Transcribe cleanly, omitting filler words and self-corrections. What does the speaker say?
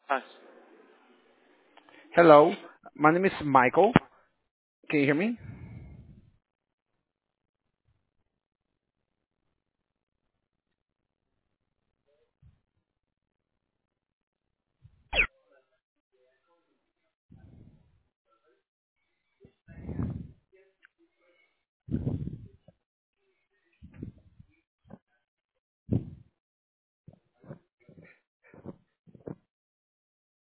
Hi. Hello, my name is Michael. Can you hear me?